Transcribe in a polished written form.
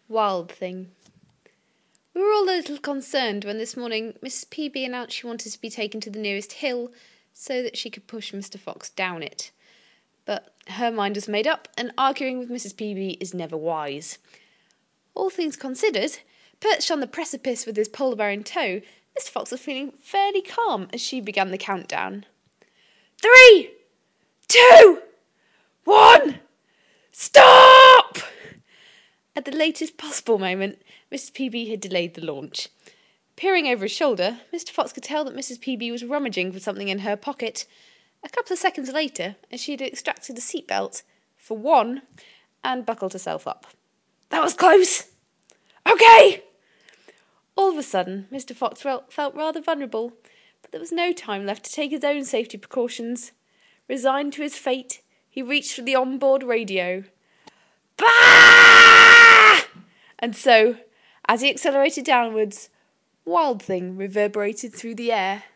Wild Thing. We were all a little concerned when this morning Mrs. Peeby announced she wanted to be taken to the nearest hill so that she could push Mr. Fox down it. But her mind was made up, and arguing with Mrs. Peeby is never wise. All things considered, perched on the precipice with his polar bear in tow, Mr. Fox was feeling fairly calm as she began the countdown. 3, 2, 1, stop! At the latest possible moment, Mrs. Peeby had delayed the launch. Peering over his shoulder, Mr. Fox could tell that Mrs. Peeby was rummaging for something in her pocket. A couple of seconds later, and she had extracted a seatbelt, for one, and buckled herself up. That was close! Okay! All of a sudden, Mr. Fox felt rather vulnerable, but there was no time left to take his own safety precautions. Resigned to his fate, he reached for the onboard radio. Bah! And so, as he accelerated downwards, Wild Thing reverberated through the air.